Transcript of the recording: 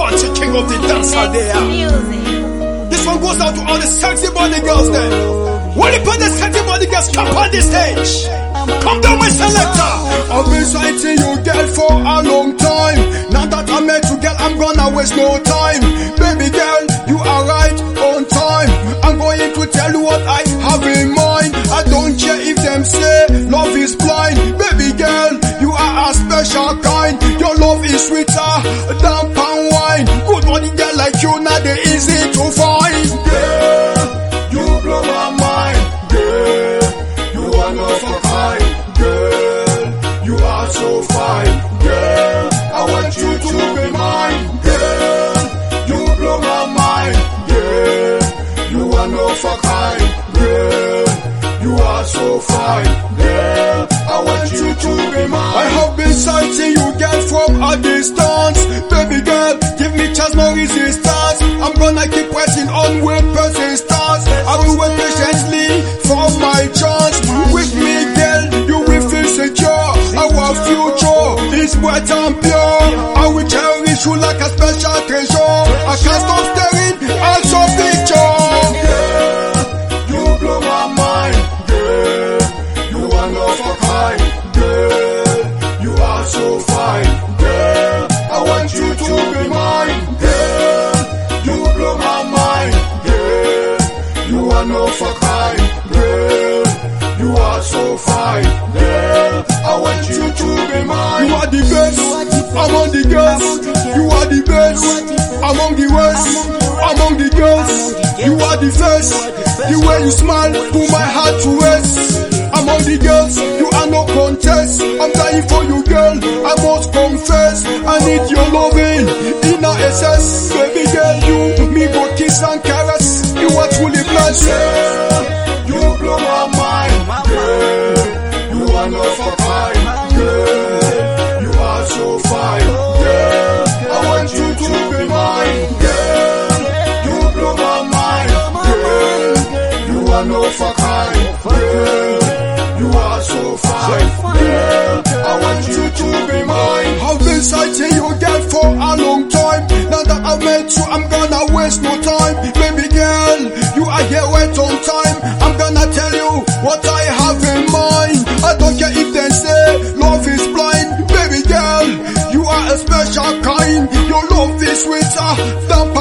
Party king of the dancer there. This one goes out to all the sexy body girls there. When you put the sexy body girls, come on the stage. Come down, my selector. I've been sighting you, girl, for a long time. Now that I met you, girl, I'm gonna waste no time. Baby girl, you are right on time. I'm going to tell you what I have in mind. I don't care if them say love is blind. Baby girl, you are a special kind. Your love is sweeter than palm wine. Good body girl like you, not the easy to find. Girl, you blow my mind. Girl, you are not for kind. Girl, you are so fine. Girl, I want you to be mine. Girl, you blow my mind. Girl, you are not for kind. Girl, you are so fine. Girl, I want you to be mine. I have been sighting you, girl, from a distance. Baby girl, give me chance, no resistance. I'm gonna keep waiting on with persistence. I will wait patiently for my chance. With me, girl, you will feel secure. Our future is bright and pure. I will cherish you like a special treasure. I can't stop staring at your picture. Girl, you blow my mind. Girl, you are not for kind. Girl, you are so fine. Girl, I want you to be mine. Girl, you blow my mind. Girl, you are not for kind. Girl, you are so fine. Girl, I want you to be mine. You are the best among the girls. You are the best among the worst among the girls. You are the first. The way you smile put my heart to rest. Among the girls, you are no contest. I'm dying for you, girl. I must confess, I need your loving in a excess. Baby girl, you me go kiss and caress. You are truly blessed. Girl, you blow my mind. Girl, you are not for kind. Girl, you are so fine. Girl, I want you to be mine. Girl, you blow my mind. Girl, you are not for kind. Girl, you are so fine. Girl, I want you to be mine. I've been sighting you, girl, for a long time. Now that I've met you, I'm gonna waste no time. Baby girl, you are here right on time. I'm gonna tell you what I have in mind. I don't care if they say love is blind. Baby girl, you are a special kind. Your love is sweeter than